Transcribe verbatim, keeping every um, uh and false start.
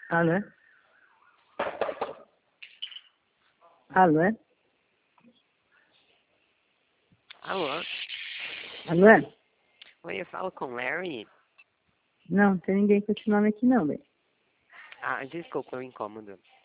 Alô? Alô? Alô? Alô? Oi, eu falo com o Larry? Não, não tem ninguém com esse nome aqui não, velho. Ah, desculpa o incômodo.